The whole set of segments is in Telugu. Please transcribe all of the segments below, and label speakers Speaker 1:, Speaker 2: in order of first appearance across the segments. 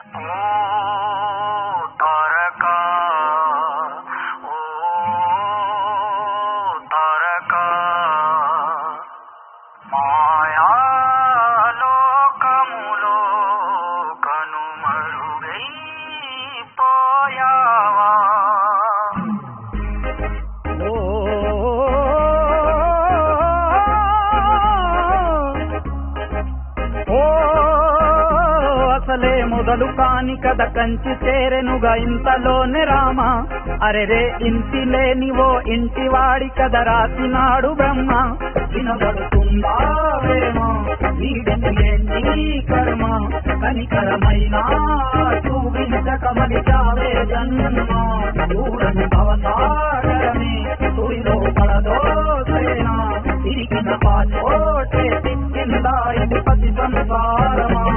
Speaker 1: మొదలు కాని కథ కంచి చేరెనుగా ఇంతలోనే రామ. అరెరే ఇంటి లేనివో ఇంటి వాడి కథ రాసినాడు బ్రహ్మ. వినబడుతుందా ప్రేమ నీడెంటి కర్మ కనికరమైనా చూపించకమలిచావే జన్మ. చూడని అవతారమే తుడిలో పడదో సేనా తిరిగిన పాచోటే తిక్కిందా ఇది పతి సంసారమా.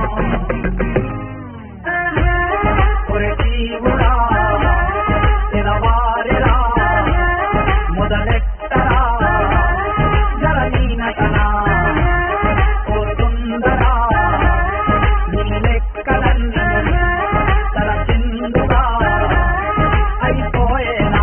Speaker 1: మొదలెట్టరా జలనీనటనా ఓ సుందరా నీ లెక్కలన్నీ తలకిందుగా అయిపోయేనా.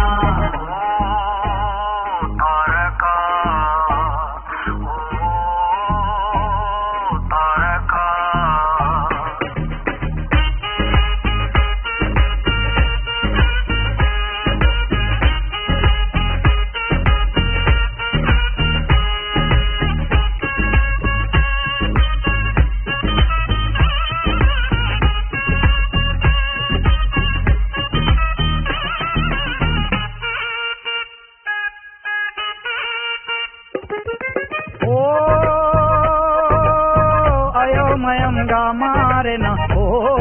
Speaker 1: అయోమయంగా మారెన ఓ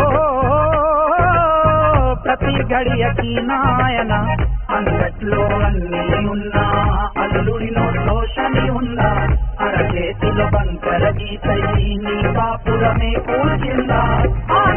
Speaker 1: ప్రతి గడియకి నాయన. అంగట్లో అన్నీ ఉన్నా అల్లుడిలో దోషమి ఉందా. అరచేతిలో బంకర గీతయి నీ కాపురమే కూల్చిందా.